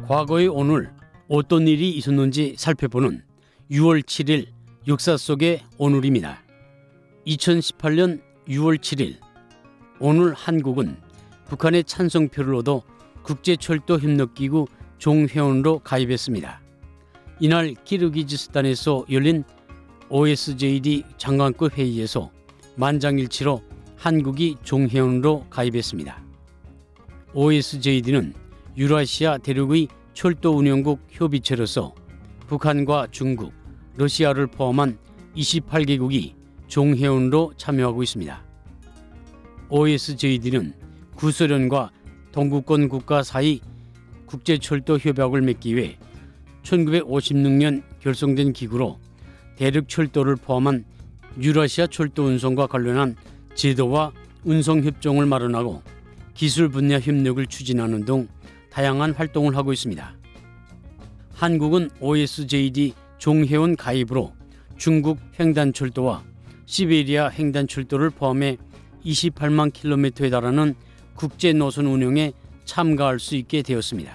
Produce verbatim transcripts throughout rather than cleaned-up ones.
과거의 오늘 어떤 일이 있었는지 살펴보는 유월 칠일 역사 속의 오늘입니다. 이천십팔 년 유월 칠일 오늘 한국은 북한의 찬성표를 얻어 국제철도협력기구 종회원으로 가입했습니다. 이날 키르기즈스탄에서 열린 오에스제이디 장관급 회의에서 만장일치로 한국이 종회원으로 가입했습니다. 오에스제이디는 유라시아 대륙의 철도 운영국 협의체로서 북한과 중국, 러시아를 포함한 이십팔 개국이 종회원으로 참여하고 있습니다. 오에스제이디는 구소련과 동구권 국가 사이 국제철도 협약을 맺기 위해 천구백오십육 년 결성된 기구로 대륙 철도를 포함한 유라시아 철도 운송과 관련한 제도와 운송 협정을 마련하고 기술 분야 협력을 추진하는 등 다양한 활동을 하고 있습니다. 한국은 오에스제이디 종회원 가입으로 중국 횡단철도와 시베리아 횡단철도를 포함해 이십팔만 킬로미터에 달하는 국제 노선 운영에 참가할 수 있게 되었습니다.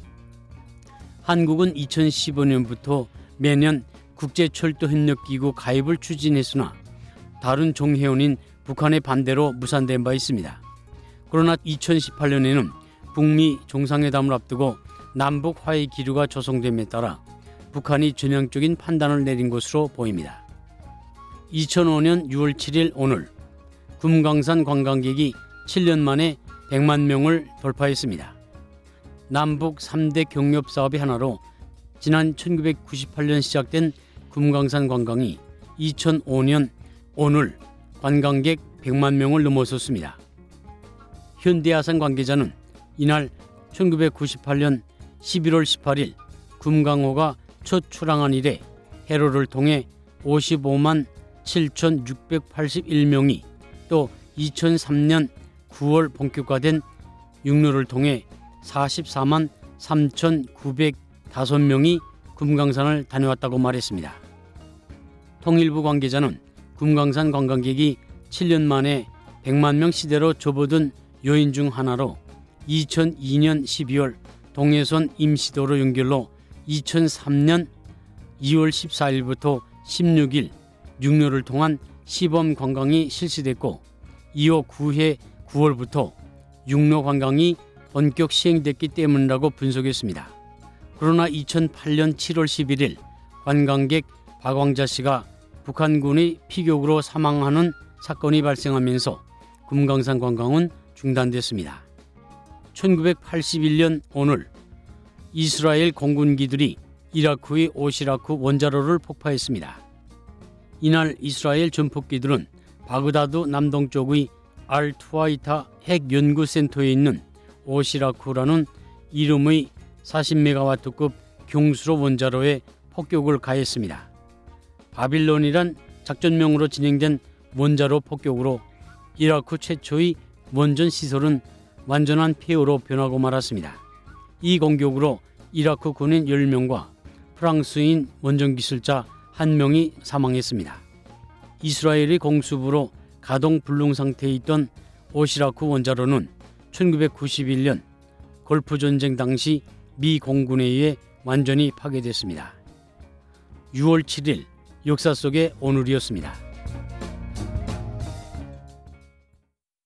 한국은 이천십오 년부터 매년 국제철도협력기구 가입을 추진했으나 다른 종회원인 북한의 반대로 무산된 바 있습니다. 그러나 이천십팔 년에는 북미 정상회담을 앞두고 남북 화해 기류가 조성됨에 따라 북한이 전향적인 판단을 내린 것으로 보입니다. 이천오 년 유월 칠일 오늘 금강산 관광객이 칠 년 만에 백만 명을 돌파했습니다. 남북 삼 대 경협 사업의 하나로 지난 천구백구십팔 년 시작된 금강산 관광이 이천오 년 오늘 관광객 백만 명을 넘어섰습니다. 현대아산 관계자는 이날 천구백구십팔 년 십일월 십팔일 금강호가 첫 출항한 이래 해로를 통해 오십오만 칠천육백팔십일 명이 또 이천삼 년 구월 본격화된 육로를 통해 사십사만 삼천구백오 명이 금강산을 다녀왔다고 말했습니다. 통일부 관계자는 금강산 관광객이 칠 년 만에 백만 명 시대로 접어든 요인 중 하나로 이천이 년 십이월 동해선 임시도로 연결로 이천삼 년 이월 십사일부터 십육 일 육로를 통한 시범 관광이 실시됐고 이후 구해 구월부터 육로 관광이 본격 시행됐기 때문이라고 분석했습니다. 그러나 이천팔 년 칠월 십일일 관광객 박왕자 씨가 북한군의 피격으로 사망하는 사건이 발생하면서 금강산 관광은 중단됐습니다. 천구백팔십일 년 오늘 이스라엘 공군기들이 이라크의 오시라크 원자로를 폭파했습니다. 이날 이스라엘 전폭기들은 바그다드 남동쪽의 알투와이타 핵연구센터에 있는 오시라크라는 이름의 사십 메가와트급 경수로 원자로에 폭격을 가했습니다. 바빌론이란 작전명으로 진행된 원자로 폭격으로 이라크 최초의 원전 시설은 완전한 폐허로 변하고 말았습니다. 이 공격으로 이라크 군인 열 명과 프랑스인 원전기술자 한 명이 사망했습니다. 이스라엘의 공수부로 가동 불능 상태에 있던 오시라크 원자로는 천구백구십일 년 걸프전쟁 당시 미 공군에 의해 완전히 파괴됐습니다. 유월 칠일 역사 속의 오늘이었습니다.